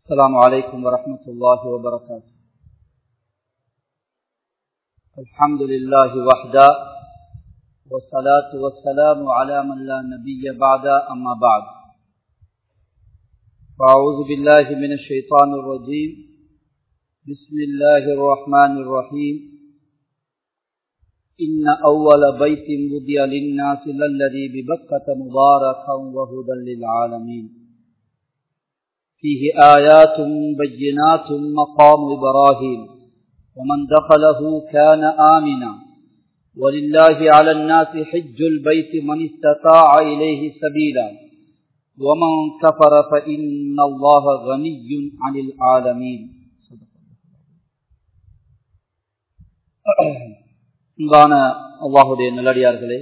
السلام عليكم ورحمة الله وبركاته. الحمد لله وحده والصلاة والسلام على من لا نبي بعد أما بعد. فأعوذ بالله من الشيطان الرجيم. بسم الله الرحمن الرحيم. إن أول بيت وضع للناس للذي ببكة مباركا وهدى للعالمين فيه آيات بينات مقام إبراهيم ومن دخله كان آمنا ولله على الناس حج البيت من استطاع إليه سبيلا ومن كفر فإن الله غني عن العالمين. அன்பான அல்லாஹ்வுடைய நல்லடியார்களே,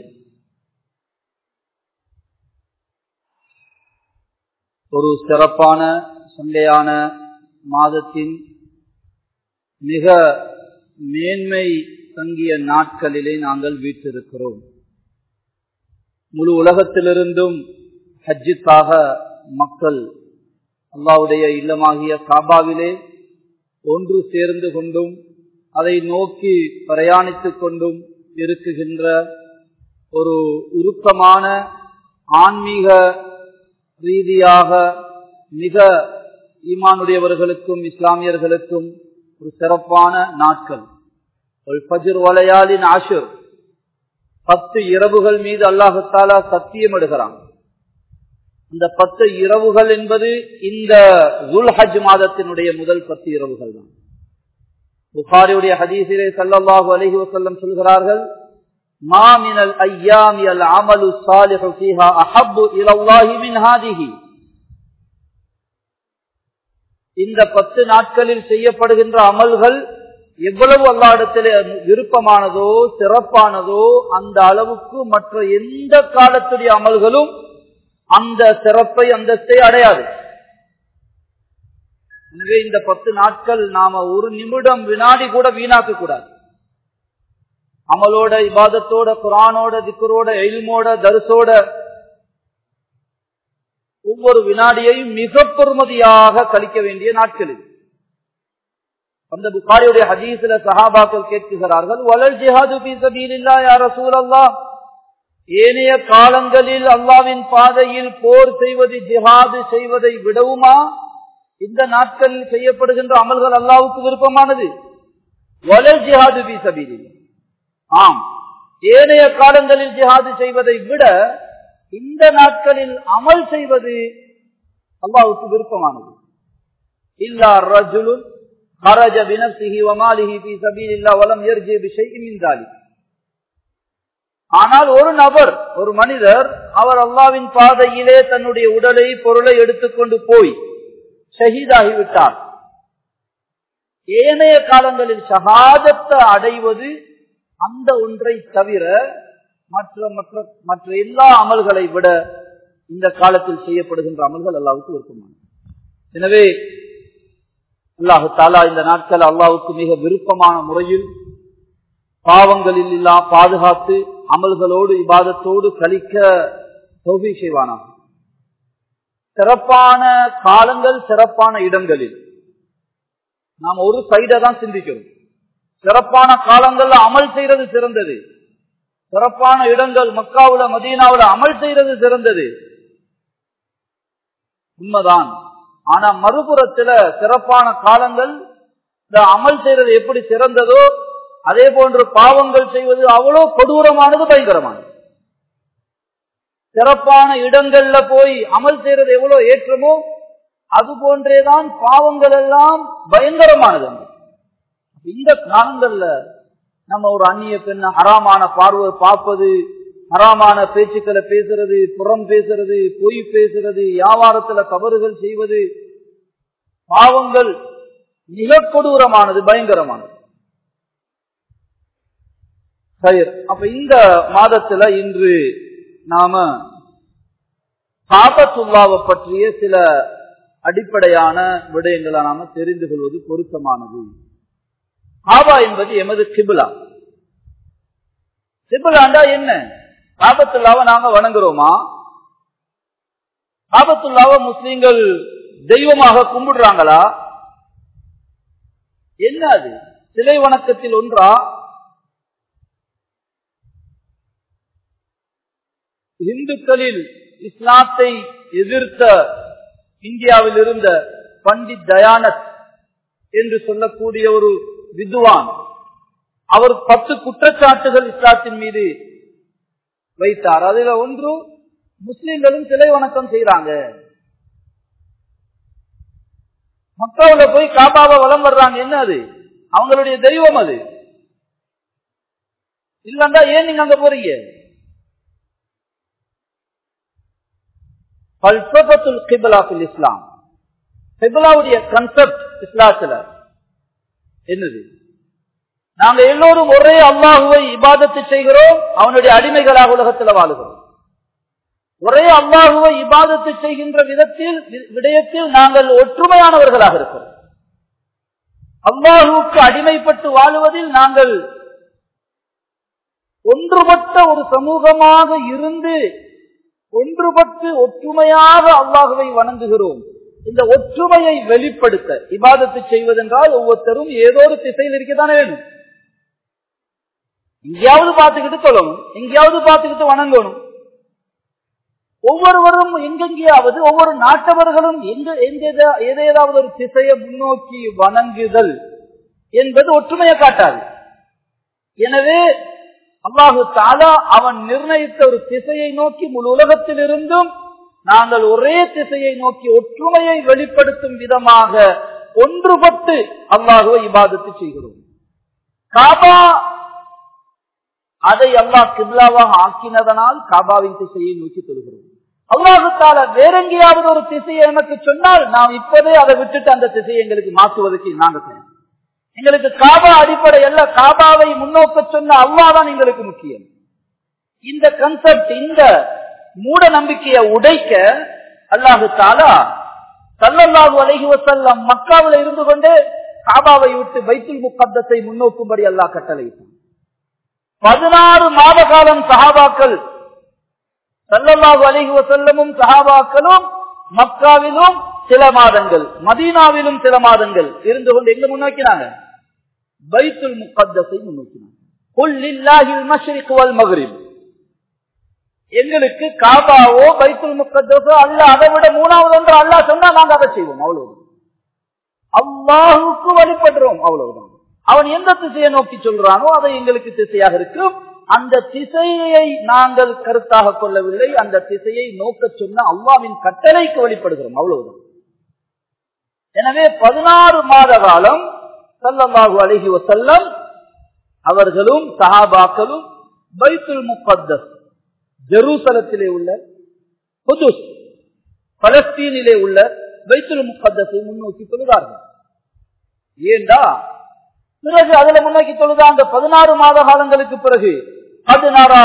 ஒரு சிறப்பான சண்டையான மாதத்தின் மிக மேன்மை தங்கிய நாட்களிலே நாங்கள் வீற்றிருக்கிறோம். முழு உலகத்திலிருந்தும் ஹஜ்ஜுக்காக மக்கள் அல்லாஹ்வுடைய இல்லமாகிய காபாவிலே ஒன்று சேர்ந்து கொண்டும் அதை நோக்கி பிரயாணித்துக் கொண்டும் இருக்குகின்ற ஒரு உருக்கமான ஆன்மீக ரீதியாக மிக ஈமானுடையவர்களுக்கும் இஸ்லாமியர்களுக்கும் ஒரு சிறப்பான நாட்கள். ஃபஜ்ர் வலையாலின் ஆஷுர், 10 இரவுகள் மீது அல்லாஹ் தஆலா சத்தியம் எடுக்கிறான். இந்த 10 இரவுகள் என்பது இந்த ஸுல்ஹஜ் மாதத்தினுடைய முதல் 10 இரவுகள் தான். புகாரியுடைய ஹதீஸிலே ஸல்லல்லாஹு அலைஹி வஸல்லம் சொல்கிறார்கள், மா மினல் அய்யாமி அல் அமலு ஸாலிஹு ஃபீஹா அஹப்பு இலல்லாஹி மின் ஹாதிஹி. இந்த 10 நாட்களில் செய்யப்படுகின்ற அமல்கள் எவ்வளவு அல்லாஹ்விடத்திலே விருப்பமானதோ சிறப்பானதோ அந்த அளவுக்கு மற்ற எந்த காலத்துடைய அமல்களும் அந்த சிறப்பை அந்தஸ்தை அடையாது. எனவே இந்த 10 நாட்கள் நாம ஒரு நிமிடம் வினாடி கூட வீணாக்க கூடாது. அமலோட, இபாதத்தோட, குர்ஆனோட, திக்ரோட, இல்மோட, தர்ஸோட ஒவ்வொரு வினாடியையும் மிக பெருமதியாக கழிக்க வேண்டிய நாட்கள் இது. அந்த புகாரியுடைய ஹதீஸ்ல சஹாபாக்கள் கேட்கிறார்கள், வலல் ஜிஹாது ஃபீ ஸபீலில்லாஹ் யா ரசூலல்லாஹ், ஏனைய காலங்களில் அல்லாஹ்வின் பாதையில் போர் செய்வது, ஜிஹாது செய்வதை விடவுமா இந்த நாட்களில் செய்யப்படுகின்ற அமல்கள் அல்லாஹ்வுக்கு விருப்பமானது? வலல் ஜிஹாது ஃபீ ஸபீலில்லாஹ், ஆம், ஏனைய காலங்களில் ஜிஹாது செய்வதை விட இந்த நாட்களில் அமல் செய்வது அல்லாஹ்வுக்கு விருப்பமானது. இல்லா ரஜுலுன் خرج بنفسه وماله في سبيل الله ولم يرجع بشيء من ذلك. ஆனால் ஒரு நபர், ஒரு மனிதர், அவர் அல்லாஹ்வின் பாதையிலே தன்னுடைய உடலை, பொருளை எடுத்துக்கொண்டு போய் ஷஹீதாகிவிட்டார். ஏனைய காலங்களில் ஷஹாதத்தை அடைவது அந்த ஒன்றை தவிர மற்ற எல்லா அமல்களை விட இந்த காலத்தில் செய்யப்படுகின்ற அமல்கள் அல்லாஹ்வுக்கு விருப்பமானது. எனவே அல்லாஹ் தஆலா இந்த நாட்கள் அல்லாஹ்வுக்கு மிக விருப்பமான முறையில் பாவங்களில் இல்லா பாதுகாத்து அமல்களோடு இபாதத்தோடு கழிக்க தௌஃபீக் செய்வானாக. சிறப்பான காலங்கள், சிறப்பான இடங்களில் நாம் ஒரு சைடை தான் சிந்திக்கிறோம். சிறப்பான காலங்கள்ல அமல் செய்யறது சிறந்தது, சிறப்பான இடங்கள் மக்காவுல மதீனாவுல அமல் செய்யறது சிறந்தது உண்மைதான். ஆனா மறுபுறத்துல சிறப்பான காலங்கள் இந்த அமல் செய்யறது எப்படி சிறந்ததோ அதே போன்று பாவங்கள் செய்வது அவ்வளோ கொடூரமானது, பயங்கரமானது. சிறப்பான இடங்கள்ல போய் அமல் செய்யறது எவ்வளவு ஏற்றமோ அது போன்றேதான் பாவங்கள் எல்லாம் பயங்கரமானது. இந்த காலங்கள்ல நம்ம ஒரு அந்நிய பெண்ண ஹராமான பார்வை பார்ப்பது, ஹராமான பேச்சுக்களை பேசுறது, புறம் பேசுறது, பொய் பேசுறது, வியாபாரத்துல தவறுகள் செய்வது, பாவங்கள் மிக கொடூரமானது, பயங்கரமானது. சரி, அப்ப இந்த மாதத்துல இன்று நாம காபத்துல்லாவை பற்றிய சில அடிப்படையான விடயங்களை நாம தெரிந்து கொள்வது பொருத்தமானது. காபா என்பது எமது கிபிலா. கிபிலாண்டா என்ன? காபத்துல்லாவை நாங்க வணங்குறோமா? காபத்துல்லாவை முஸ்லிம்கள் தெய்வமாக கும்பிடுறாங்களா? என்ன அது சிலை வணக்கத்தில் ஒன்றா? இந்துக்களில் இஸ்லாத்தை எதிர்த்த இந்தியாவில் இருந்த பண்டித் தயானந்த் என்று சொல்லக்கூடிய ஒரு வித்வான், அவர் 10 குற்றச்சாட்டுகள் இஸ்லாத்தின் மீது வைத்தார். அதுல ஒன்று, முஸ்லிம்களும் சிலை வணக்கம் செய்யறாங்க. மக்காவுல போய் காபாவை வலம் வர்றாங்க. என்ன அது? அவங்களுடைய தெய்வம் அது. இல்லண்டா ஏன் நீங்க அங்க போறீங்க? பல்சபத்துல் கிப்லா ஃபில் இஸ்லாம், கிப்லாவுடைய கான்செப்ட் இஸ்லாத்துல என்னது? நாங்க எல்லோரும் ஒரே அல்லாஹுவை இபாதத்து செய்கிறோம், அவனுடைய அடிமைகளாக உலகத்தில் வாழுகிறோம். ஒரே அல்லாஹுவை இபாதத்து செய்கின்ற விடயத்தில் நாங்கள் ஒற்றுமையானவர்களாக இருக்கிறோம். அல்லாஹுவுக்கு அடிமைப்பட்டு வாழுவதில் நாங்கள் ஒன்றுபட்ட ஒரு சமூகமாக இருந்து ஒன்றுபட்டு ஒற்றுமையாக அல்லாஹுவை வணங்குகிறோம். இந்த ஒற்றுமையை வெளிப்படுத்த இபாதத்து செய்வதென்றால் ஒவ்வொருத்தரும் ஏதோ ஒரு திசையில் இருக்கத்தானே வேணும். எங்கேயாவது பார்த்துக்கிட்டு சொல்லணும், எங்கேயாவது பார்த்துக்கிட்டு வணங்கணும். ஒவ்வொருவரும் எங்கெங்கேயாவது, ஒவ்வொரு நாட்டவர்களும் ஏதாவது ஒரு திசையை முன்னோக்கி வணங்குதல் என்பது ஒற்றுமையை காட்டாது. எனவே அல்லாஹு தஆலா அவன் நிர்ணயித்த ஒரு திசையை நோக்கி முழு உலகத்தில் இருந்தும் நாங்கள் ஒரே திசையை நோக்கி ஒற்றுமையை வெளிப்படுத்தும் விதமாக ஒன்றுபட்டு அல்லாஹுவை இபாதத்து செய்கிறோம். காபா அதை அல்லாஹ் கிப்லாவாக ஆக்கினதனால் காபாவின் திசையை நோக்கி தொழுகிறோம். அல்லாஹு தஆலா வேற எங்கேயாவது ஒரு திசையை எனக்கு சொன்னால் நாம் இப்போதே அதை விட்டுட்டு அந்த திசையை எங்களுக்கு மாற்றுவதற்கு நாங்க செய்யணும். எங்களுக்கு காபா அடிப்படை அல்ல, காபாவை முன்னோக்க சொன்ன அல்லாஹ் தான் எங்களுக்கு முக்கியம். இந்த கான்செப்ட், இந்த மூட நம்பிக்கையை உடைக்க அல்லாஹு தஆலா ஸல்லல்லாஹு அலைஹி வஸல்லம் மக்காவில் இருந்து கொண்டே காபாவை விட்டு பைத்துல் முகத்தஸை முன்னோக்கும்படி அல்லாஹ் கட்டளையிட்டான். 16 மாத காலம் சஹாபாக்கள் ஸல்லல்லாஹு அலைஹி வஸல்லமும் சஹாபாக்களும் மக்காவிலும் சில மாதங்கள், மதீனாவிலும் சில மாதங்கள் இருந்து கொண்டு எங்க முன்னோக்கினாங்க? பைத்துல் முகத்தஸை முன்னோக்கினாங்க. குல் லில்லாஹில் மஷ்ரிக் வல் மக்ரிப். எங்களுக்கு காபாவோ பைத்துல் முகத்தஸோ அல்ல, அதை விட மூணாவது ஒன்று அல்லாஹ் சொன்னா நாங்க அதை செய்வோம். அவ்வளவுதான். அல்லாஹுக்கு வழிபடுறோம், அவ்வளவுதான். அவன் எந்த திசையை நோக்கி சொல்றானோ அதை எங்களுக்கு திசையாக இருக்கும். அந்த திசையை நாங்கள் கருத்தாக கொள்ளவில்லை, அந்த திசையை நோக்க சொன்ன அல்லாஹ்வின் கட்டளைக்கு வழிபடுகிறோம், அவ்வளவுதான். எனவே 16 மாத காலம் ஸல்லல்லாஹு அலைஹி வஸல்லம் அவர்களும் சஹாபாக்களும் பைத்துல் முகத்தஸ், ஜெருசலத்திலே உள்ள குதுஸ், பலஸ்தீனிலே உள்ள பைத்துல் முகத்தஸை முன்னோக்கி தொழுதார்கள். ஏண்டா பிறகு அதுல முன்னோக்கி தொழுதாங்க. 16 மாத காலங்களுக்கு பிறகு 16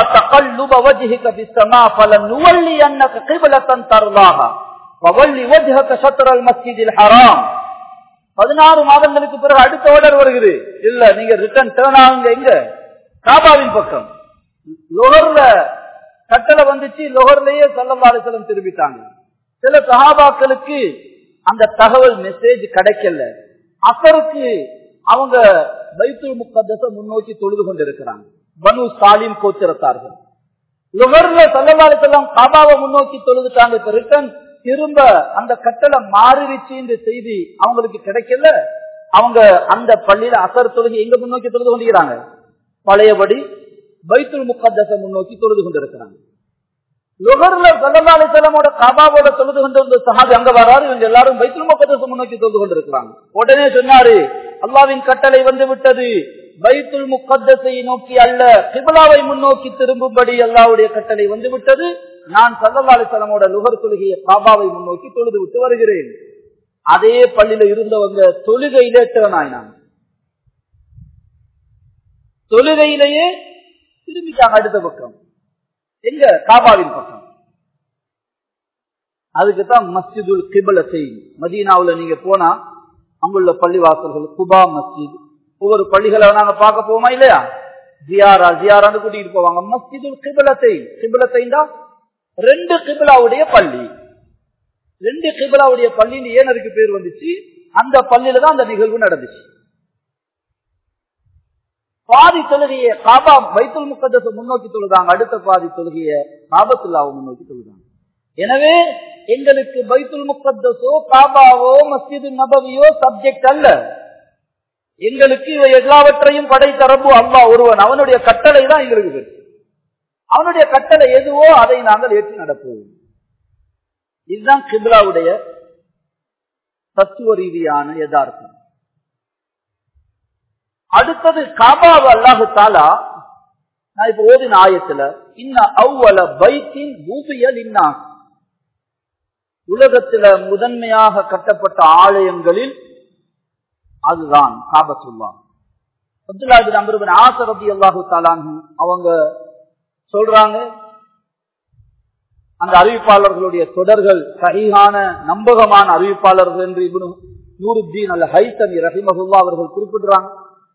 மாதங்களுக்கு பிறகு அடுத்த ஆர்டர் வருகிறது. இல்ல, நீங்க ரிட்டர்ன் டர்ன் ஆகுங்க. எங்க? காபாவின் பக்கம். லோஹர்ல கட்டளை வந்துச்சு, லோஹர்லயே ஸல்லல்லாஹு அலைஹி வஸல்லம் திரும்பிட்டாங்க. சில சஹாபாக்களுக்கு அந்த தகவல் மெசேஜ் கிடைக்கல. அசருக்கு அவங்க பைத்துல் முகத்தஸை முன்னோக்கி தொழுது கொண்டிருக்கிறாங்க. பனு சாலிம் கோத்திரத்தார்கள். லுஹர்ல ஸல்லல்லாஹு அலைஹி வஸல்லம் காபாவை முன்னோக்கி தொழுதுட்டாங்க. இப்ப ரிட்டர்ன் திரும்ப அந்த கட்டளை மாறிடுச்சு என்ற செய்தி அவங்களுக்கு கிடைக்கல. அவங்க அந்த பள்ளியில அசர் தொழுகை எங்க முன்னோக்கி தொழுது கொண்டிருக்கிறாங்க? பழையபடி பைத்துல் முகத்தஸை முன்னோக்கி தொழுது கொண்டிருக்கிறாங்க. லுஹர்ல ஸல்லல்லாஹு அலைஹி வஸல்லமோட காபாவோட தொழுது கொண்டிருந்த சஹாபி அங்க வராரு. இவங்க எல்லாரும் பைத்துல் முகத்தஸை முன்னோக்கி தொழுது கொண்டிருக்கிறாங்க. உடனே சொன்னாரு, அல்லாஹ்வின் கட்டளை வந்து விட்டது, பைத்துல் முகத்தஸை நோக்கி அல்ல, கிப்லாவை முன்னோக்கி திரும்பும்படி அல்லாஹ்வுடைய கட்டளை வந்து விட்டது. நான் ஸல்லல்லாஹு அலைஹி வஸல்லமோட லுஹர் தொழுகையை காபாவை முன்னோக்கி தொழுது விட்டு வருகிறேன். அதே பள்ளியில இருந்தவங்க தொழுகையிலே டர்ன் ஆயினாங்க. தொழுகையிலேயே திரும்பிட்டாங்க அடுத்த பக்கம். எங்க? காபாவின் பக்கம். அதுக்குதான் மஸ்ஜிதுல் கிப்லத்தை. மதீனாவுல நீங்க போனா அங்குள்ள பள்ளிவாசல்கள், குபா மஸ்ஜித், ஒவ்வொரு பள்ளிகளை நாங்க பார்க்க போவோமா இல்லையா? ஜியாரான்னு கூட்டிட்டு போவாங்க. மஸ்ஜிதுல் கிப்லத்தை, கிப்லத்தைண்டா 2 கிப்லாவுடைய பள்ளி. 2 கிபிலாவுடைய பள்ளின்னு ஏன் அதுக்கு பேர் வந்துச்சு? அந்த பள்ளியில தான் அந்த நிகழ்வு நடந்துச்சு. பாதி தொழுகையை காபா பைத்துல் முகத்தஸை முன்னோக்கி தொழுதாங்க, அடுத்த பாதி தொழுகையை காபத்துல்லாவை முன்னோக்கி தொழுதாங்க. எனவே எங்களுக்கு பைத்துல் முகத்தஸோ காபாவோ மஸ்ஜிது நபவியோ சப்ஜெக்ட் அல்ல. எங்களுக்கு இவை எல்லாவற்றையும் படைத்த ரப்பு அல்லாஹ் ஒருவன். அவனுடைய கட்டளை தான் எங்களுக்கு பெருசு. அவனுடைய கட்டளை எதுவோ அதை நாங்கள் ஏற்று நடப்போம். இதுதான் கிப்லாவுடைய தத்துவ ரீதியான யதார்த்தம். அடுத்தது காபாவை அல்லாஹு தஆலா நான் இப்ப ஓதின ஆயத்துல இன்ன அவ்வல பைத்தின் பூபிய லின்னாஸ், உலகத்துல முதன்மையாக கட்டப்பட்ட ஆலயங்களில் அதுதான் காபத்துல்லாஹ். அப்துல்லாஹ் இப்னு அம்ர் இப்னு ஆஸ் ரலியல்லாஹு தஆலா அவங்க சொல்றாங்க, அந்த அறிவிப்பாளர்களுடைய தொடர்கள் சஹீஹான நம்பகமான அறிவிப்பாளர்கள் என்று இப்னு நூருத்தீன் அல் ஹைத்தமி ரஹிமஹுல்லாஹ் அவர்கள் குறிப்பிடுறாங்க.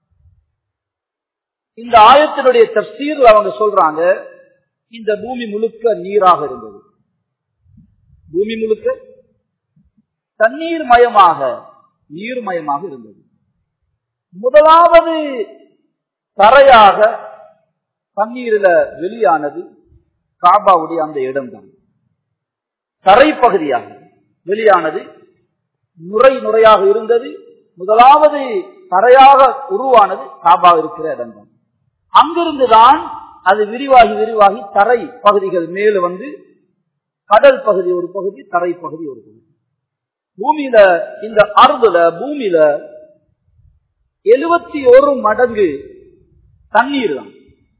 இந்த ஆயத்தினுடைய தஃப்சீர்ல அவங்க சொல்றாங்க, இந்த பூமி முழுக்க நீராக இருந்தது. பூமி முழுக்க தண்ணீர் மயமாக நீர்மயமாக இருந்தது. முதலாவது தரையாக தண்ணீரில வெளியானது காபாவுடைய அந்த இடம்தான். தரைப்பகுதியாக வெளியானது நுரை நுரையாக இருந்தது. முதலாவது தரையாக உருவானது காபா இருக்கிற இடம்தான். அங்கிருந்துதான் அது விரிவாகி விரிவாகி தரை பகுதிகள் மேல வந்து கடல் பகுதி ஒரு பகுதி, தரை பகுதி ஒரு பகுதி. பூமியில இந்த அர்துல பூமியில 71 மடங்கு தண்ணீர் தான்,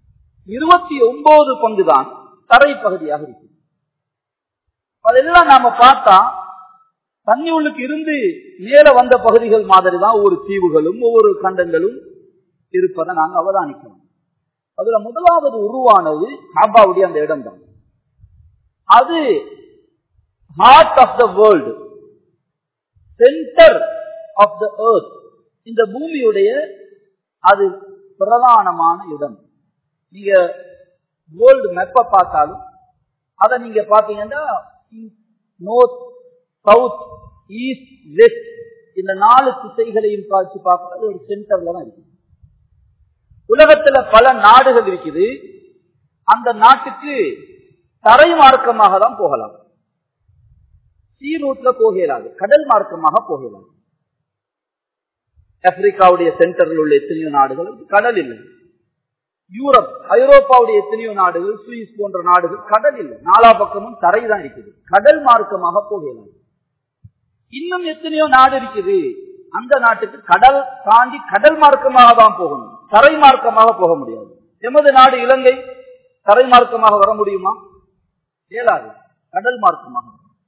29 பங்கு தான் தரை பகுதியாக இருக்கு. அதெல்லாம் நாம பார்த்தா தண்ணி உள்ளுக்கு இருந்து மேல வந்த பகுதிகள் மாதிரி தான் ஒவ்வொரு தீவுகளும் ஒவ்வொரு கண்டங்களும் இருப்பதை நாங்கள் அவதானிக்கிறோம். அதுல முதலாவது உருவானது காபாவுடைய அந்த இடம் தான். அது heart of the world, centre of the earth, இந்த பூமியுடைய அது பிரதானமான இடம். நீங்க வேர்ல்டு மேப்பை பார்த்தாலும் அதை நீங்க பாத்தீங்கன்னா நோர்த், சவுத், ஈஸ்ட், வெஸ்ட் இந்த 4 திசைகளையும் காட்சி பார்க்கறது ஒரு சென்டர்ல தான் இருக்கு. உலகத்துல பல நாடுகள் இருக்குது. அந்த நாட்டுக்கு தரை மார்க்கமாக தான் போகலாம், சீ ரூட்ல போகலாது, கடல் மார்க்கமாக போகலாம். ஆப்பிரிக்காவுடைய சென்டரில் உள்ள எத்தனையோ நாடுகள் கடல் இல்லை. யூரோப், ஐரோப்பாவுடைய எத்தனையோ நாடுகள், சுவிஸ் போன்ற நாடுகள் கடல் இல்லை, 4 பக்கமும் தரை தான் இருக்குது, கடல் மார்க்கமாக போகலாம். இன்னும் எத்தனையோ நாடு இருக்குது, அந்த நாட்டுக்கு கடல் தாண்டி கடல் மார்க்கமாக தான் போகணும், தரை மார்க்கமாக போக முடியாது. எமது நாடு இலங்கை தரை மார்க்கமாக வர முடியுமா? இயலாது, கடல் மார்க்கமாக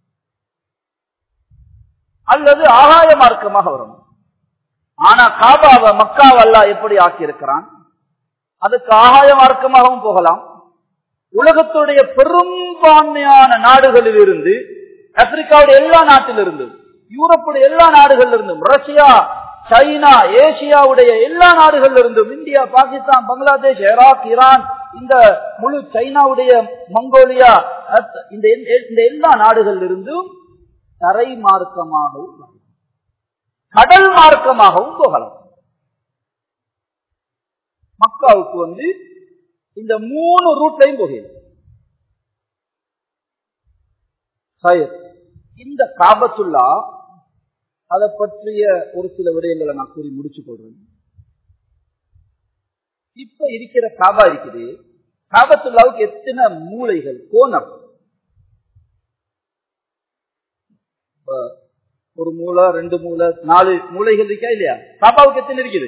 அல்லது ஆகாய மார்க்கமாக வரணும். ஆனா காபாவை மக்காவை அல்லாஹ் எப்படி ஆக்கியிருக்கிறான், அதுக்கு ஆகாய மார்க்கமாகவும் போகலாம். உலகத்துடைய பெரும்பான்மையான நாடுகளில் இருந்து, ஆப்பிரிக்காவுடைய எல்லா நாட்டிலிருந்தும், யூரோப்புடைய எல்லா நாடுகளில் இருந்தும், ரஷ்யா, சைனா, ஏசியாவுடைய எல்லா நாடுகளில் இருந்தும், India, Pakistan, Bangladesh, Iraq, Iran, இந்த முழு சைனாவுடைய மங்கோலியா, இந்த எல்லா நாடுகளில் இருந்தும் தரை மார்க்கமாகவும் கடல் மார்க்கமாகவும் போகலாம். மக்காவுக்கு வந்து இந்த 3 ரூட்லையும் போகிறது. இந்த காபத்துல்லா அதை பற்றிய ஒரு சில விடயங்களை நான் கூறி முடிச்சு கொள்றேன். இப்ப இருக்கிற காபா இருக்குது, காபத்துல்லாவுக்கு எத்தனை மூலைகள், கோணம், ஒரு மூலை, 2 மூலை, 4 மூலைகள் இருக்கா இல்லையா? காபாவுக்கு எத்தனை இருக்குது?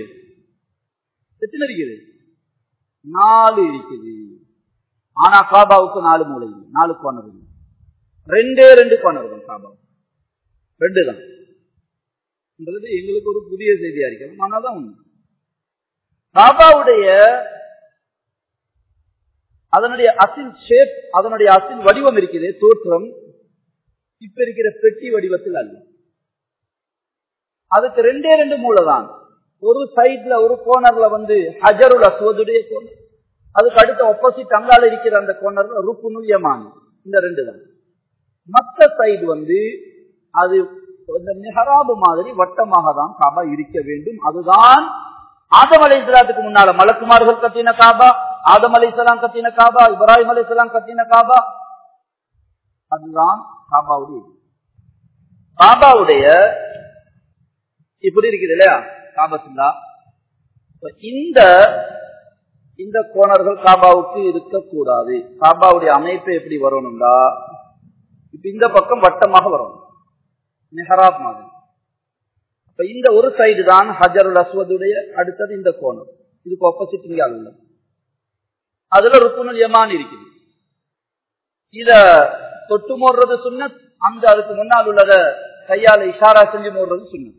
4 இருக்குது. ஆனா காபாவுக்கு 4 மூலை, 4 கோணர், 2 கோணர்கள். காபா 2 தான். எங்களுக்கு ஒரு புதிய செய்தியா இருக்கிறது, ஆனாதான் உண்மை. காபாவுடைய அதனுடைய அசில் ஷேப், அதனுடைய அசில் வடிவம் இருக்குது, தோற்றம் இப்ப இருக்கிற பெட்டி வடிவத்தில் அல்ல. அதுக்கு 2 மூலை தான். ஒரு சைட்ல ஒரு கோணர்ல வந்து ஹஜருல் அஸ்வதுடைய கோணர், அதுக்கு அடுத்த ஆப்போசிட் அங்கால இருக்கிற அந்த கோணர்ல ருக்குனுல் யமானி, இந்த 2 தான். மற்ற சைடு வந்து அது இந்த மிஹராபு மாதிரி வட்டமாக தான் காபா இருக்க வேண்டும். அதுதான் ஆதம் அலைஹிஸ்ஸலாத்துக்கு முன்னால மலக்குமார்கள் கட்டின காபா, ஆதம் அலைஹிஸ்ஸலாம் கட்டின காபா, இப்ராஹிம் அலைஹிஸ்ஸலாம் கட்டின காபா. அதுதான் காபாவுடைய இப்படி இருக்குது இல்லையா காபத்துல்லா. இந்த கோணர்கள் காபாவுக்கு இருக்கக்கூடாது. காபாவுடைய அமைப்பு எப்படி வரணும்டா, இப்ப இந்த பக்கம் வட்டமாக வரணும், மிஹராப் மாதிரி. அப்ப இந்த ஒரு சைடு தான் ஹஜருல் அஸ்வதுடைய, அடுத்தது இந்த கோணம், இதுக்கு ஆப்போசிட் இங்க உள்ளது. அதுல ருக்குனுல் யமான் இருக்குது. இத தொட்டு மோடுறது சுன்னத், அந்த அதுக்கு முன்னால் உள்ளத கையால இஷாரா செஞ்சு மோடுறது சுன்னத்.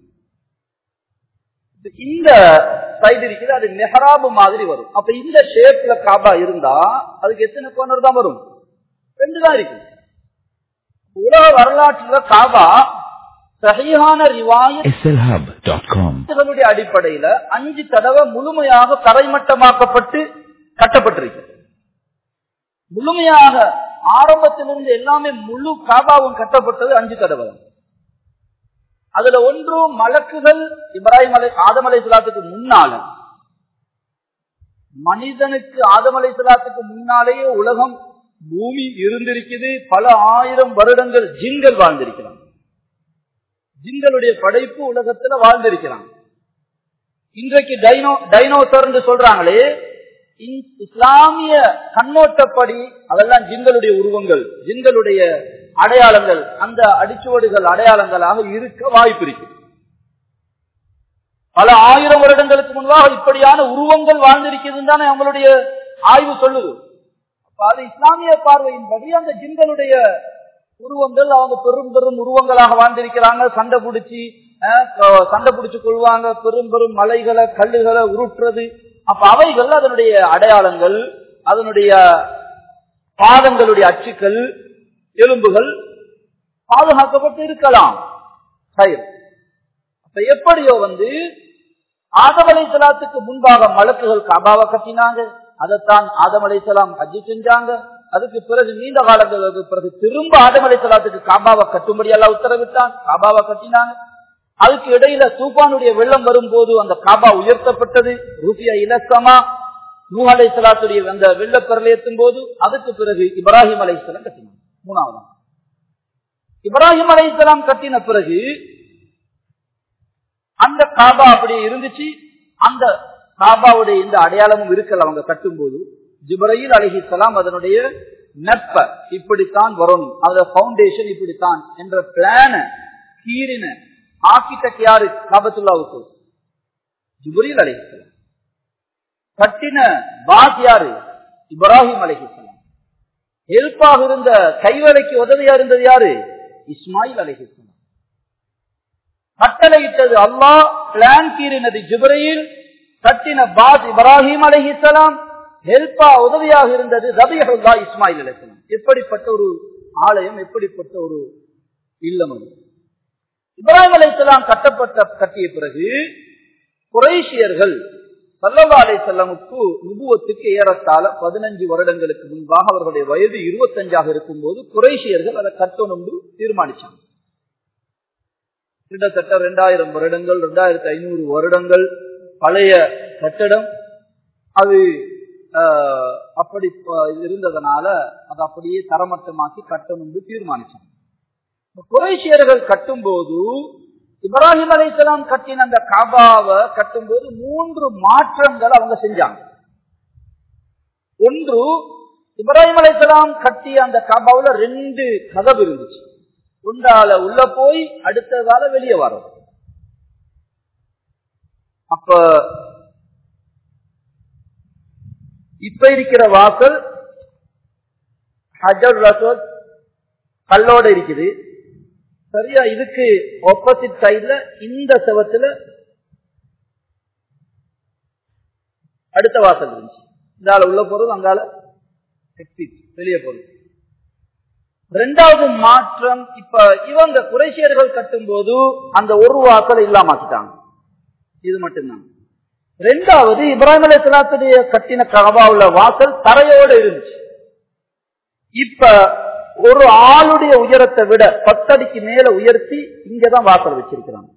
இந்த சைடு இருக்குது, அது மெஹராபு மாதிரி வரும். அப்ப இந்த ஷேப்ல காபா இருந்தா அதுக்கு எத்தனை கோணர் தான் வரும்? 2 தான் இருக்கு. உலக வரலாற்றுல காபா சஹீஹான ரிவாயத்துகளுடைய அடிப்படையில 5 தடவை முழுமையாக தரைமட்டமாக்கப்பட்டு கட்டப்பட்டிருக்கு. முழுமையாக ஆரம்பத்திலிருந்து எல்லாமே முழு காபாவும் கட்டப்பட்டது 5 தடவை. அதுல ஒன்று மலக்குகள் ஆதம் அலைஹிஸ்ஸலாத்துக்கு முன்னால, மனிதனுக்கு ஆதம் அலைஹிஸ்ஸலாத்துக்கு முன்னாலேயே உலகம் பூமி இருந்திருக்குது. பல 1000 வருடங்கள் ஜின்கள் வாழ்ந்திருக்கிறாங்க. ஜின்களுடைய படைப்பு உலகத்துல வாழ்ந்திருக்கிறாங்க. இன்றைக்கு டைனோசர் சொல்றாங்களே, இஸ்லாமிய கண்ணோட்டப்படி அதெல்லாம் ஜின்களுடைய உருவங்கள், ஜின்களுடைய அடையாளங்கள், அந்த அடிச்சுவடுகள் அடையாளங்களாக இருக்க வாய்ப்பு இருக்கு. பல 1000 வருடங்களுக்கு முன்பாக இப்படியான உருவங்கள் வாழ்ந்திருக்கிறது தானே அவங்களுடைய ஆய்வு சொல்லுது. அது இஸ்லாமிய பார்வையின்படி அந்த ஜின்களுடைய உருவங்கள் அவங்க பெரும் பெரும் உருவங்களாக வாழ்ந்திருக்கிறாங்க. சண்டை பிடிச்சு கொள்வாங்க, பெரும் பெரும் மலைகளை கல்லுகளை உருட்டுறது. அப்ப அவைகள் அதனுடைய அடையாளங்கள், அதனுடைய பாதங்களுடைய அச்சுக்கள், எலும்புகள் பாதுகாக்கப்பட்டு இருக்கலாம். அப்ப எப்படியோ ஆதம் அலைஹிஸ்ஸலாத்துக்கு முன்பாக மலக்குகள் காபாவை கட்டினாங்க. அதைத்தான் ஆதம் அலைஹிஸ்ஸலாம் ஹஜ் செஞ்சாங்க. அதுக்கு பிறகு நீண்ட காலங்களுக்கு பிறகு திரும்ப ஆதம் அலைஹிஸ்ஸலாத்துக்கு காபாவை கட்டும்படி எல்லாம் உத்தரவிட்டான். காபாவை கட்டினாங்க. அதுக்கு இடையில தூஃபானுடைய வெள்ளம் வரும்போது அந்த காபா உயர்த்தப்பட்டது. ரூபியா இலசமா நூஹ் அலைஹிஸ்ஸலாத்துடைய அந்த வெள்ளப்பெறல் ஏற்றும் போது, அதுக்கு பிறகு இப்ராஹிம் அலைஹிஸ்ஸலாம் கட்டினாங்க. 3வது இப்ராஹிம் அலைஹிஸ்ஸலாம் கட்டின பிறகு அந்த காபா அப்படியே இருந்துச்சு. அந்த காபாவுடைய இந்த அடையாளமும் இருக்கல. அவங்க கட்டும் போது ஜிப்ரீல் அலைஹிஸ்ஸலாம் அதனுடைய நெப்ப இப்படித்தான் வரணும், அதோட பவுண்டேஷன் இப்படித்தான் என்ற பிளான கீரின ஆர்கிடெக்ட் யாரு? காபத்துல்லாவுக்கு ஜிப்ரீல் அலைஹிஸ்ஸலாம். கட்டின பாஸ் யாரு? இப்ராஹிம் அலைஹிஸ்ஸலாம். ஹெல்ப்பாக இருந்த, கைவேலைக்கு உதவியா இருந்தது யாரு? இஸ்மாயில் அலைஹிஸ்ஸலாம். கட்டளையிட்டது அல்லாஹ், பிளான் கீறினது ஜிப்ரீல், கட்டின பாஸ் இப்ராஹிம் அலைஹிஸ்ஸலாம், ஹெல்ப்பா உதவியாக இருந்தது ரபியஹுல்லாஹ் இஸ்மாயில் அலைஹிஸ்ஸலாம். எப்படிப்பட்ட ஒரு ஆலயம், எப்படிப்பட்ட ஒரு இல்லம் அது. இப்ராஹிம் அலைஹிஸ்ஸலாம் கட்டிய பிறகு குறைஷியர்கள் ஸல்லல்லாஹு அலைஹி வஸல்லமுக்கு நுபுவத்துக்கு ஏறத்தாழ 15 வருடங்களுக்கு முன்பாக அவர்களுடைய வயது 25ஆக இருக்கும் போது குறைஷியர்கள் அதை கட்டணும் தீர்மானிச்சாங்க. கிட்டத்தட்ட 2000 வருடங்கள், 2500 வருடங்கள் பழைய கட்டடம். அது அப்படி இருந்ததனால அதை அப்படியே தரமட்டமாக்கி கட்டணும் தீர்மானிச்சாங்க. குறைஷியர்கள் கட்டும் போது, இப்ராஹிம் அலைஹிஸ்ஸலாம் கட்டின அந்த காபாவை கட்டும் போது 3 மாற்றங்கள் அவங்க செஞ்சாங்க. ஒன்று, இப்ராஹிம் அலைஹிஸ்ஸலாம் கட்டிய அந்த காபாவுல 2 கதவு இருந்துச்சு. ஒன்றால உள்ள போய் அடுத்ததால வெளியே வரும். அப்ப இப்ப இருக்கிற வாசல் ஹஜருல் அஸ்வத் கல்லோட இருக்குது. சரியா, இதுக்கு ஆப்போசிட் சைட்ல இந்த செவத்துல அடுத்த வாசல் இருந்துச்சு. இதால உள்ள போறது, அங்கால வெளியே போறது. 2வது மாற்றம், இப்ப இவங்க குறைஷியர்கள் கட்டும் போது அந்த ஒரு வாசல் இல்லாமட்டாங்க. இது மட்டும்தான். 2வது இப்ராஹிம் அலைஹிஸ்ஸலாத்துடைய கட்டின கஅபா உள்ள வாசல் தரையோட இருந்துச்சு. இப்ப ஒரு ஆளுடைய உயரத்தை விட 10 அடிக்கு மேல உயர்த்தி இங்கதான் வாசல் வச்சிருக்கிறாங்க.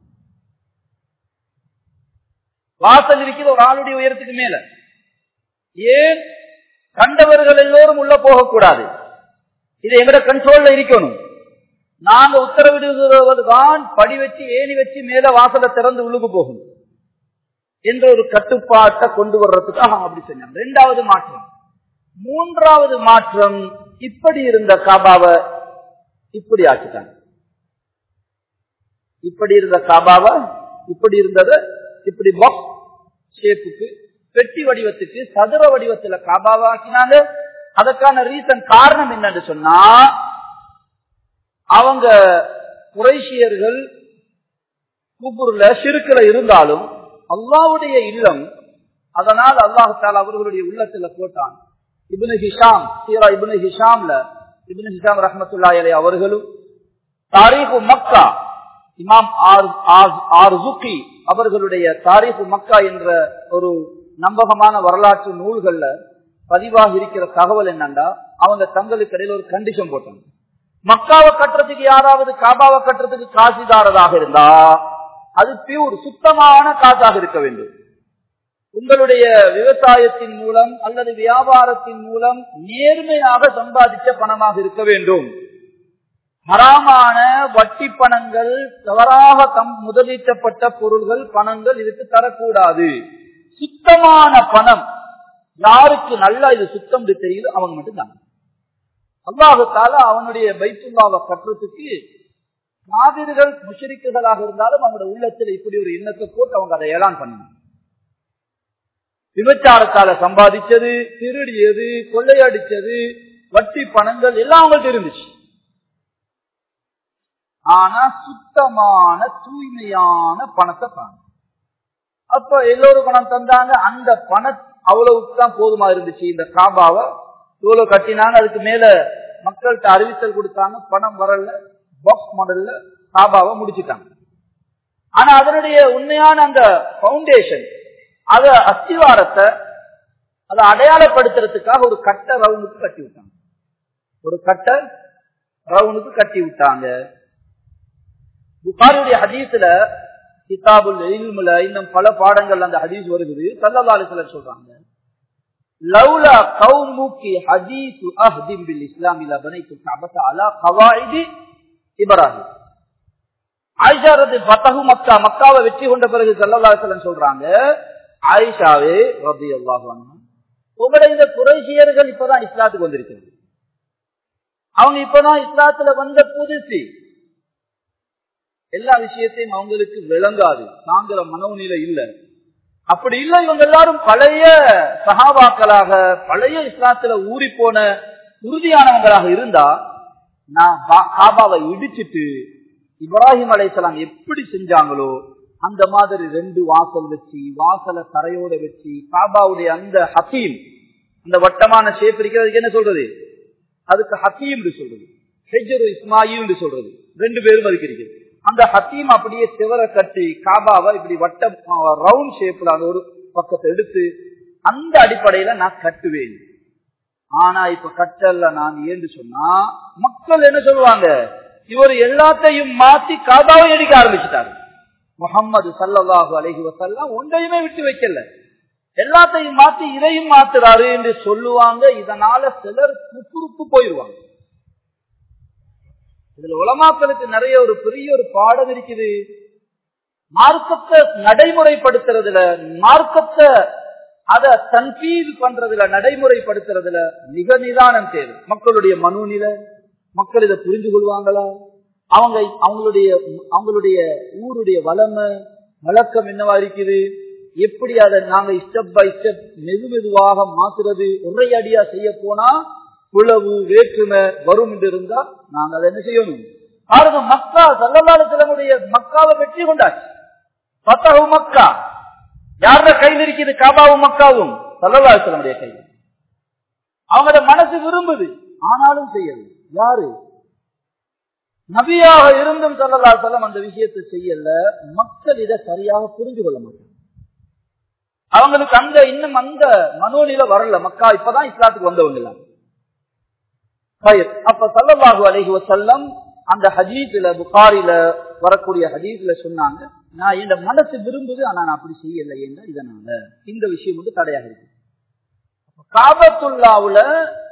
வாசல் இருக்கிற ஒரு ஆளுடைய உயரத்துக்கு மேல. ஏன்? கண்டவர்கள் எல்லோரும் உள்ள போகக்கூடாது. இது எங்கட கண்ட்ரோல்ல இருக்கணும். நாங்க உத்தரவிடுவதுதான் படி வச்சு ஏணி வச்சு மேல வாசலை திறந்து உள்ளுக்கு போகும் என்ற ஒரு கட்டுப்பாட்டை கொண்டு வர்றதுக்காக அப்படி செஞ்சாங்க. 2வது மாற்றம். 3வது மாற்றம், இப்படி இருந்த காபாவை இப்படி ஆக்கிட்டாங்க. இப்படி இருந்த காபாவை இப்படி இருந்தது இப்படி பாக்ஸ் ஷேப்புக்கு, பெட்டி வடிவத்துக்கு, சதுர வடிவத்துல காபாவை ஆக்கினாங்க. அதற்கான ரீசன், காரணம் என்னன்னு சொன்னா, அவங்க குறைஷியர்கள் குஃப்ர்ல ஷிர்க்ல இருந்தாலும் அல்லாஹ்வுடைய இல்லம், அதனால் அல்லாஹ் தஆலா அவர்களுடைய உள்ளத்துல போட்டான். இப்னு ஹிஷாம், சீரா இப்னு ஹிஷாம்ல இப்னு ஹிஷாம் ரஹ்மத்துல்லாஹி அலைஹி அவர்களும், தாரீஹு மக்கா இமாம் ஆர்ஸுகி அவர்களுடைய தாரீஹு மக்கா என்ற ஒரு நம்பகமான வரலாற்று நூல்கள்ல பதிவாக இருக்கிற தகவல் என்னன்னா, அவங்க தங்களுக்கு இடையில ஒரு கண்டிஷன் போட்டாங்க. மக்காவை கட்டுறதுக்கு யாராவது காபாவை கட்டுறதுக்கு காசுதாரதாக இருந்தா அது பியூர் சுத்தமான காசாக இருக்க வேண்டும். உங்களுடைய விவசாயத்தின் மூலம் அல்லது வியாபாரத்தின் மூலம் நேர்மையாக சம்பாதிச்ச பணமாக இருக்க வேண்டும். ஹராமான வட்டி பணங்கள், தவறாக முதலீட்டப்பட்ட பொருள்கள், பணங்கள் இதுக்கு தரக்கூடாது. சுத்தமான பணம், யாருக்கு நல்லா இது சுத்தம் தெரியுது அவங்க மட்டும்தான். அல்லாஹ் தஆலா அவனுடைய பைத்துல்லாவை கட்டுறதுக்கு காபிர்கள் முஷ்ரிக்குகளாக இருந்தாலும் அவங்களுடைய உள்ளத்தில் இப்படி ஒரு எண்ணத்தை போட்டு அவங்க அதை ஏலான் பண்ணாங்க. விபச்சாரத்தால சம்பாதிச்சது, திருடியது, கொள்ளையடிச்சது, வட்டி பணங்கள் எல்லாம் அவங்களுக்கு இருந்துச்சு. ஆனா சுத்தமான தூய்மையான பணத்தை பாருங்க. அப்ப எல்லோரும் பணம் தந்தாங்க. அந்த பணம் அவ்வளவுக்கு தான் போதுமா இருந்துச்சு. இந்த காபாவை இவ்வளவு கட்டினாங்க. அதுக்கு மேல மக்கள்கிட்ட அறிவித்தல் கொடுத்தாங்க. பணம் வரல, பாக்ஸ் மாடல்ல காபாவை முடிச்சுட்டாங்க. ஆனா அதனுடைய உண்மையான அந்த பவுண்டேஷன், அத அஸ்திவாரத்தை அதை அடையாளப்படுத்துறதுக்காக ஒரு கட்ட ரவுனுக்கு கட்டி விட்டாங்க. ஒரு கட்ட ரவுனுக்கு கட்டி விட்டாங்க. புகாரியுடைய ஹதீஸ்ல, கிதாபுல் இல்முல இன்னும் பல பாடங்கள் அந்த ஹதீஸ் வருகிறது. ஸல்லல்லாஹு அலைஹி வஸல்லம் சொல்றாங்க, லௌலா கௌமுகி ஹதீஸு அஹ்தின் பில் இஸ்லாம் இலா பனைத்து கஅபத அலா கவாயிதி இப்ராஹிம். ஆயிஷா ஃபதஹு மக்கா, மக்காவை வெற்றி கொண்ட பிறகு ஸல்லல்லாஹு அலைஹி வஸல்லம் சொல்றாங்க, ஆயிஷாவே ரலியல்லாஹு அன்ஹா, உங்களுடைய இந்த குறைஷியர்கள் இப்பதான் இஸ்லாத்துக்கு வந்திருக்கிறாங்க. அவங்க இப்பதான் இஸ்லாத்துல வந்த புதுசு. எல்லா விஷயத்தையும் அவங்களுக்கு விளங்காது, தாங்கிற மனோநிலை இல்ல. அப்படி இல்லை, இவங்க எல்லாரும் பழைய சஹாபாக்களாக, பழைய இஸ்லாத்துல ஊறி போன உறுதியானவங்களாக இருந்தா, நான் காபாவை இடிச்சிட்டு இப்ராஹிம் அலைஹிஸ்ஸலாம் எப்படி செஞ்சாங்களோ அந்த மாதிரி 2 வாசல் வச்சு, வாசலை தரையோட வச்சு, காபாவுடைய அந்த ஹத்தீம், அந்த வட்டமான ஷேப் இருக்கிறதுக்கு என்ன சொல்றது, அதுக்கு ஹத்தீம் சொல்றது, ஹெஜ்ரு இஸ்மாயில் சொல்றது, 2 பேரும் அதுக்கு இருக்குது. அந்த ஹத்தீம் அப்படியே சிவரை கட்டி காபாவை இப்படி வட்ட ரவுண்ட் ஷேப்ல அந்த ஒரு பக்கத்தை எடுத்து அந்த அடிப்படையில நான் கட்டுவேன். ஆனா இப்ப கட்டல நான் ஏன்னு சொன்னா மக்கள் என்ன சொல்லுவாங்க, இவர் எல்லாத்தையும் மாத்தி காபாவை எடுக்க ஆரம்பிச்சுட்டாரு. முஹம்மது ஸல்லல்லாஹு அலைஹி வஸல்லம் ஒன்றையுமே விட்டு வைக்கல, எல்லாத்தையும் மாத்தி இதையும் மாத்துறாரு என்று சொல்லுவாங்க. இதனால சிலர் குப்புறுப்பு போயிடுவாங்க. இதுல உலமாக்களுக்கு நிறைய ஒரு பெரிய ஒரு பாடம் இருக்குது. மார்க்கத்தை நடைமுறைப்படுத்துறதுல, மார்க்கத்தை அதை தன்ஃபீஸ் பண்றதுல, நடைமுறைப்படுத்துறதுல மிக நிதானம் தேவை. மக்களுடைய மனோநிலை, மக்கள் இதை புரிஞ்சு கொள்வாங்களா, அவங்களுடைய ஊருடைய வளமை வழக்கம் என்னவா இருக்குது, எப்படி அதை நாங்க ஸ்டெப் பை ஸ்டெப் மெதுவாக மாத்துறது, ஒரே அடியா செய்ய போனா புலவு வேற்றுமை வரும் என்று இருந்தா நாங்க அதை என்ன செய்யணும் பாருங்க. மக்கா ஸல்லல்லாஹு அலைஹி வஸல்லம் மக்காவை வெற்றி கொண்டாச்சு. ஃபதஹு மக்கா யாரோட கையில் இருக்குது, காபாவும் மக்காவும் ஸல்லல்லாஹு அலைஹி வஸல்லம் கையில். அவங்களோட மனசு விரும்புது, ஆனாலும் செய்யல. யாரு நபியாக இருந்தும் ஸல்லல்லாஹு அலைஹி வஸல்லம் அந்த விஷயத்தை செய்யல. மக்கள் இதை சரியாக புரிஞ்சு கொள்ள மாட்டாங்க. அவங்களுக்கு இன்னும் அந்த மனோநிலை வரல. மக்கா இப்பதான் இஸ்லாத்துக்கு வந்தவங்க. அப்ப ஸல்லல்லாஹு அலைஹி வஸல்லம் அந்த ஹதீஸ்ல புகாரில வரக்கூடிய ஹதீஸ்ல சொன்னாங்க, நான் இந்த மனசு விரும்புது ஆனா நான் அப்படி செய்யலை என்ற இதனால இந்த விஷயம் வந்து தடையாக இருக்கு. காபத்துல்லாவுல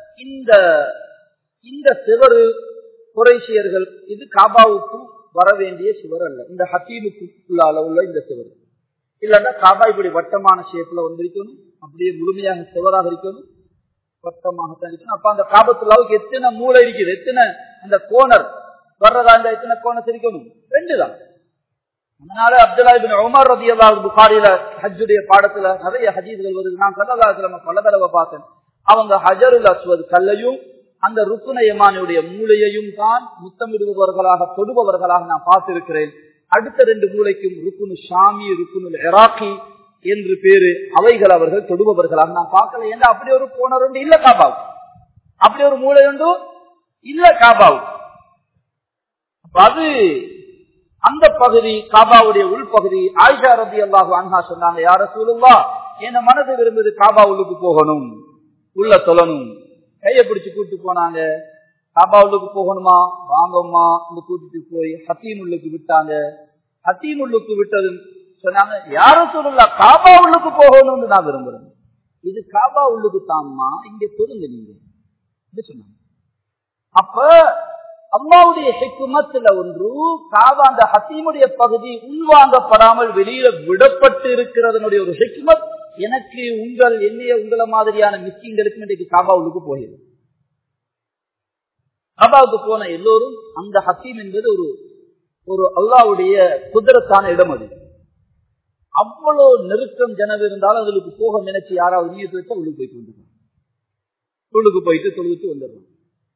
இந்த சிவரு குறைஷியர்கள் இது காபாவுக்கு வர வேண்டிய சிவர் அல்ல, இந்த ஹத்தீமுக்குள்ளால உள்ள இந்த சிவர் இல்லன்னா காபா இப்படி வட்டமான ஷேப்ல வந்திருக்கணும், அப்படியே முழுமையாக சிவராக இருக்கணும், வட்டமாகத்தான் இருக்கணும். அப்ப அந்த காபத்துல்லாவுக்கு எத்தனை மூளை இருக்குது, எத்தனை அந்த கோணர் வர்றதா, இந்த எத்தனை கோணர் இருக்கணும், 2 தான். அதனால அப்துல்லா இப்னு உமர் ரலியல்லாஹு அன்ஹு புகாரில ஹஜ்ஜுடைய பாடத்துல நிறைய ஹதீஸ்கள் வருது. நான் ஸல்லல்லாஹு அலைஹி வஸல்லம் பல தடவை பார்த்தேன். அவங்க ஹஜருல் அஸ்வத் கல்லையும் அந்த ருக்குன யமானியுடைய மூளையையும் தான் முத்தமிடுபவர்களாக தொடுபவர்களாக நான் பார்த்திருக்கிறேன். அடுத்த 2 மூளைக்கும் ருக்குனு ஷாமி ருக்குனுல் இராக்கி என்று பேரு, அவைகள் அவர்கள் தொடுபவர்களாக நான் பார்க்கல. ஏன்னா அப்படி ஒரு கோணர் உண்டு இல்ல காபாவு, அப்படி ஒரு மூளை உண்டு இல்ல காபாவு. அது அந்த பகுதி காபாவுடைய உள்பகுதி. ஆயிஷா ரலியல்லாஹு அன்ஹா சொன்னாங்க, யா ரசூலுல்லாஹ், என்ன மனது விரும்புது காபா உள்ளுக்கு போகணும், உள்ள தொழணும். கையை பிடிச்சு கூட்டு போனாங்க. காபா உள்ளுக்கு போகணுமா, வாங்கம்மா கூட்டிட்டு போய் ஹத்தீம் உள்ளுக்கு விட்டாங்க. ஹத்தீம் உள்ளுக்கு விட்டது சொன்னாங்க, யா ரசூலுல்லாஹ், காபா உள்ளுக்கு போகணும்னு நான் விரும்புறேன். இது காபா உள்ளுக்கு தான்மா, இங்க தொழுங்க நீங்க சொன்னாங்க. அப்ப அல்லாஹ்வுடைய ஹிக்மத்துல ஒன்று, காபா அந்த ஹத்தீமுடைய பகுதி உள்வாங்கப்படாமல் வெளியில விடப்பட்டு இருக்கிறதனுடைய ஒரு ஹிக்மத் எனக்கு உங்களை மாதிரியான மிஸ்கிங்களுக்கு இன்றைக்கு காபா உள்ளுக்கு போகிறது. காபாவுக்கு போன எல்லோரும் அந்த ஹத்தீம் என்பது ஒரு அல்லாஹ்வுடைய குதிரத்தான இடம். அது அவ்வளவு நெருக்கம் ஜனம் இருந்தாலும் அதுக்கு போக நினைச்சு யாராவது நீயத்து வச்சா உள்ளுக்கு போயிட்டு வந்துடுறாங்க, உள்ளுக்கு போயிட்டு தொழுவிட்டு வந்துடுறாங்க.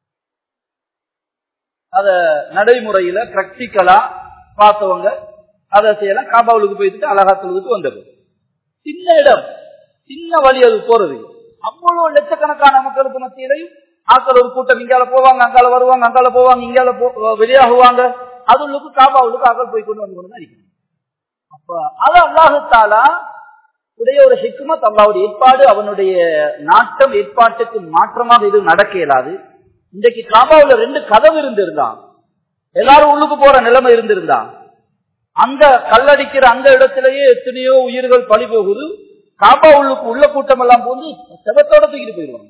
அத நடைமுறையில பிராக்டிக்கலா பார்த்தவங்க அதை செய்யலாம். காபாவுக்கு போயிட்டு அழகா தொழுதுட்டு வந்துடும். சின்ன இடம், சின்ன வழி அது போறது. அவ்வளவு லட்சக்கணக்கான மக்களுக்கு மத்தியிலையும் ஆக்கள் ஒரு கூட்டம் இங்கால போவாங்க, அங்கால வருவாங்க, அங்கால போவாங்க, இங்கால வெளியாகுவாங்க. அது உள்ளுக்கு காபாவுக்கு ஆக்கள் போய் கொண்டு வந்து கொண்டு தான் இருக்கணும். அப்ப அது அல்லாஹு தஆலா உடைய ஒரு ஹிக்மத், அல்லாஹ்வுடைய ஏற்பாடு, அவனுடைய நாட்டம். ஏற்பாட்டுக்கு மாற்றமாக இது நடக்க இயலாது. இன்றைக்கு காபாவுல 2 கதவு இருந்திருந்தா, எல்லாரும் உள்ளுக்கு போற நிலைமை இருந்திருந்தா, அந்த கல்லடிக்கிற அந்த இடத்திலேயே எத்தனையோ உயிர்கள் பழி போகுது. காபா உள்ளுக்கு உள்ள கூட்டம் எல்லாம் போது செவத்தோட தூக்கிட்டு போயிடுவாங்க,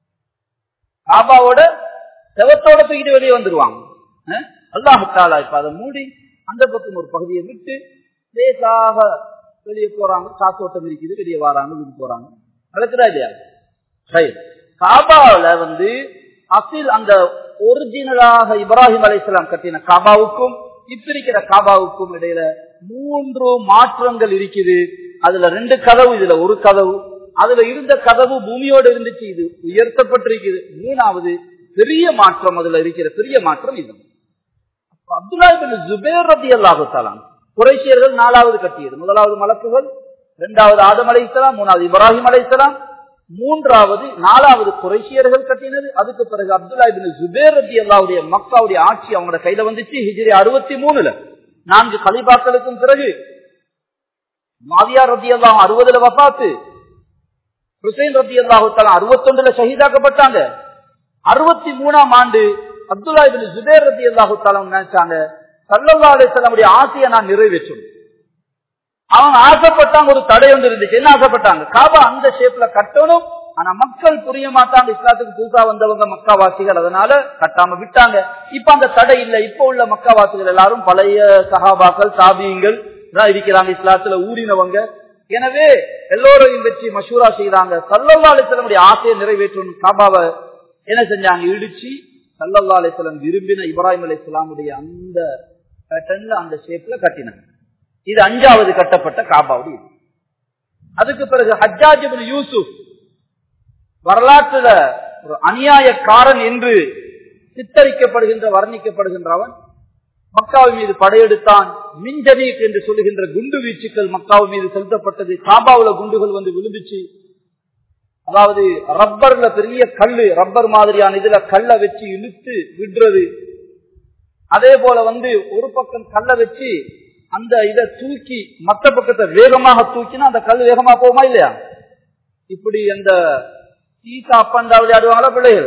காபாவோட செவத்தோட தூக்கிட்டு வெளியே வந்துருவாங்க. அல்லாஹ் தஆலா இப்ப அதை மூடி அந்த பக்கம் ஒரு பகுதியை விட்டு லேசாக வெளியே போறாங்க. காத்தோட்டம் இருக்குது, வெளியே வராங்க, வீட்டுக்கு போறாங்க. நடக்குதா இல்லையா? சரி, காபாவில அசில் அந்த ஒரிஜினலாக இப்ராஹிம் அலைஹிஸ்ஸலாம் கட்டின காபாவுக்கும் இப்ப இருக்கிற காபாவுக்கும் இடையில 3 மாற்றங்கள் இருக்குது. அதுல 2 கதவு, இதுல ஒரு கதவு. அதுல இருந்த கதவு பூமியோடு இருந்துச்சு, இது உயர்த்தப்பட்டிருக்குது. 3வது பெரிய மாற்றம், அதுல இருக்கிற பெரிய மாற்றம் இது. அப்துல்லா இப்னு ஜுபைர் ரலியல்லாஹு தஆலா குறைஷியர்கள் 4வது கட்டியது. 1வது மலக்குகள், 2வது ஆதம் அலைஹிஸ்ஸலாம், 3வது இப்ராஹிம் அலைஹிஸ்ஸலாம், 4வது குறைஷியர்கள் கட்டினது. அதுக்கு பிறகு அப்துல்லா இப்னு ஜுபைர் ரலியல்லாஹுடைய மக்காவுடைய ஆட்சி அவங்களோட கையில வந்துச்சு. ஹிஜ்ரி 63ல 4 கலீஃபாக்களுக்கும் பிறகு முஆவியா ரலியல்லாஹு 60ல வஃபாத், ஹுசைன் ரலியல்லாஹு தஆலா 61ல ஷஹீதாக்கப்பட்டாங்க. 63ஆம் ஆண்டு அப்துல்லா இப்னு ஜுபைர் ரலியல்லாஹு தஆலா நினைச்சாங்க, ஸல்லல்லாஹு அலைஹி வஸல்லம் ஆசையை நான் நிறைவேற்றணும். அவங்க ஆசைப்பட்டாங்க, ஒரு தடை ஒன்று இருந்துச்சு. என்ன ஆசைப்பட்டாங்க? காபா அந்த ஷேப்ல கட்டணும். ஆனா மக்கள் புரிய மாட்டாங்க, இஸ்லாத்துக்கு புதுசா வந்தவங்க மக்காவாசிகள், அதனால கட்டாம விட்டாங்க. இப்ப அந்த தடை இல்லை. இப்ப உள்ள மக்காவாசிகள் எல்லாரும் பழைய சஹாபாக்கள், தாபியீங்கள் தான் இருக்கிறாங்க, இஸ்லாத்துல ஊறினவங்க. எனவே எல்லோரையும் வச்சு மஷூரா செய்யறாங்க. ஸல்லல்லாஹு அலைஹி வஸல்லம் ஆசையை நிறைவேற்றணும். காபாவை என்ன செஞ்சாங்க? இடிச்சு ஸல்லல்லாஹு அலைஹி வஸல்லம் விரும்பின இப்ராஹிம் அலைஹிஸ்ஸலாமுடைய அந்த பேட்டர்ன்ல, அந்த ஷேப்ல கட்டினாங்க. இது 5வது கட்டப்பட்ட காபாவுடைய. அதுக்கு பிறகு ஹஜ்ஜாஜ் இப்னு யூசுப் வரலாற்றுல ஒரு அநியாயக்காரன் என்று சித்தரிக்கப்படுகின்ற, வர்ணிக்கப்படுகின்றவன், மக்காவின் மீது படையெடுத்தான். மின்ஜனீக் என்று சொல்லுகின்ற குண்டு வீச்சுக்கள் மக்காவின் மீது செலுத்தப்பட்டது. காபாவுல குண்டுகள் விழுந்துச்சு. அதாவது ரப்பர்ல பெரிய கல்லு, ரப்பர் மாதிரியான இதுல கல்ல வச்சு இழுத்து விடுறது. அதே போல ஒரு பக்கம் கல்ல வச்சு அந்த இதை தூக்கி மற்ற பக்கத்தை வேகமாக தூக்கினா அந்த கல் வேகமா போகுமா இல்லையா? இப்படி அந்த சீசா அப்பண்டா விளையாடுவாங்களா பிள்ளைகள்,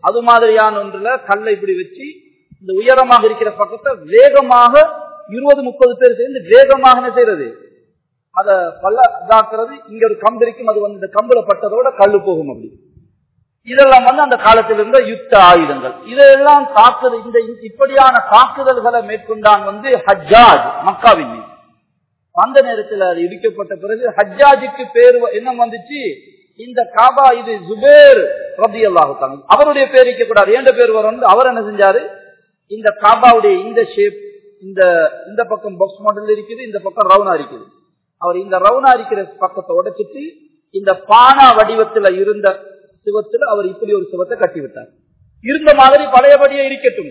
அது மாதிரியான ஒன்றுல கல்லை இப்படி வச்சு இந்த உயரமாக இருக்கிற பக்கத்தை வேகமாக 20-30 பேர் சேர்ந்து வேகமாக என்ன செய்யறது, அத பல்ல இதாக்குறது. இங்க ஒரு கம்பு இருக்கும், அது இந்த கம்புல பட்டதோட கல்லு போகும். அப்படி இதெல்லாம் அந்த காலத்தில் இருந்த யுத்த ஆயுதங்கள். இதெல்லாம் தாக்குதல், இந்த இப்படியான தாக்குதல்களை மேற்கொண்டான் ஹஜ்ஜாஜ் மக்காவின் மீது. அந்த நேரத்தில் அது இடிக்கப்பட்ட பிறகு ஹஜ்ஜாஜுக்கு பேர் என்ன வந்துச்சு, இந்த காபா இது ஜுபேர் ரலியல்லாஹு தஆலா, அவருடைய பேர் இருக்க கூடாது, ஏண்ட பேர் வரும். அவர் என்ன செஞ்சாரு, இந்த காபாவுடைய இந்த ஷேப், இந்த பக்கம் பாக்ஸ் மாடல் இருக்குது, இந்த பக்கம் ரவுனா இருக்குது. அவர் இந்த ரவுனா இருக்கிற பக்கத்தை உடைச்சிட்டு இந்த பானா வடிவத்தில் இருந்த சிவத்தில் அவர் இப்படி ஒரு சிவத்தை கட்டிவிட்டார். இருந்த மாதிரி பழையபடியே இருக்கட்டும்.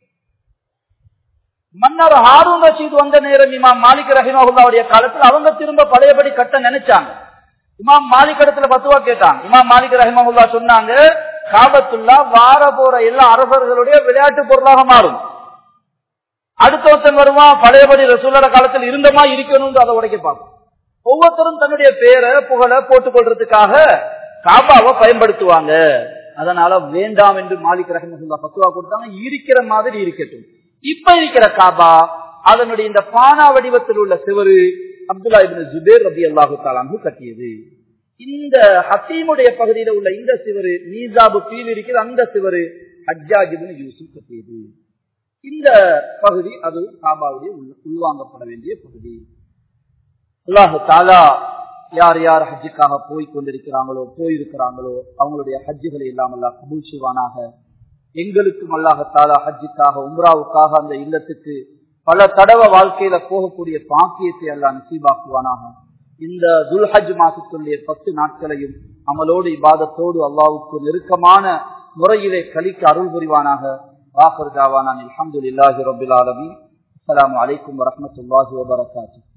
மன்னர் ஹாரூன் ரஷீத் வந்த நேரம் இமாம் மாலிக் ரஹிமஹுல்லாவுடைய காலத்தில் அவங்க திரும்ப பழையபடி கட்ட நினைச்சாங்க. இமாம் மாலிக் இடத்துல பத்துவா கேட்டாங்க. இமாம் மாலிக் ரஹிமஹுல்லா சொன்னாங்க, காபத்துல்லா வார போற எல்லா அரசர்களுடைய விளையாட்டு பொருளாக மாறும். அடுத்த வருஷம் வருவான், பழையபடி ரசூலுல்லாஹ் காலத்தில் இருந்தமா இருக்கணும், அதை உடைக்க பார்க்கும். ஒவ்வொருத்தரும் தன்னுடைய பேரை புகழ போட்டுக் கொள்றதுக்காக காபாவை பயன்படுத்துவாங்க. அதனால வேண்டாம் என்று மாலிக் ரஹிமஹுல்லா பத்துவா கொடுத்தாங்க. இருக்கிற மாதிரி இருக்கட்டும். இப்ப இருக்கிற காபா அதனுடைய இந்த பானா வடிவத்தில் உள்ள சிவரு அப்துல்லா இப்னு ஜுபைர் ரலியல்லாஹு தஆலா அன்ஹு கட்டியது. இந்த ஹத்தீமுடைய பகுதியில் உள்ள இந்த சிவரு மீசாபு கீழ் இருக்கிற அந்த சிவரு ஹஜ்ஜாஜ் இப்னு யூசுப் கட்டியது. இந்த பகுதி அது காபாவுடைய உள்வாங்கப்பட வேண்டிய பகுதி. அல்லாஹ் தஆலா யார் யார் ஹஜ்ஜுக்காக போயிருக்கிறாங்களோ அவங்களுடைய ஹஜ்ஜுகளை எல்லாம் அல்லாஹ் கபூல் செய்வானாக. எங்களுக்கும் அல்லாஹ் தஆலா ஹஜ்ஜுக்காக உம்ராவுக்காக அந்த இல்லத்துக்கு பல தடவை வாழ்க்கையில போகக்கூடிய பாக்கியத்தை அல்லாஹ் நசீபாக்குவானாக. இந்த துல்ஹஜ் மாசத்துடைய 10 நாட்களையும் அமலோடு இபாதத்தோடு அல்லாஹ்வுக்கு நெருக்கமான முறையிலே கழிக்க அருள் புரிவானாக. ஆகிர் தாவானா அல்ஹம்துலில்லாஹி ரப்பில் ஆலமீன். அஸ்ஸலாமு அலைக்கும் வரஹ்மத்துல்லாஹி வபரகாத்துஹு.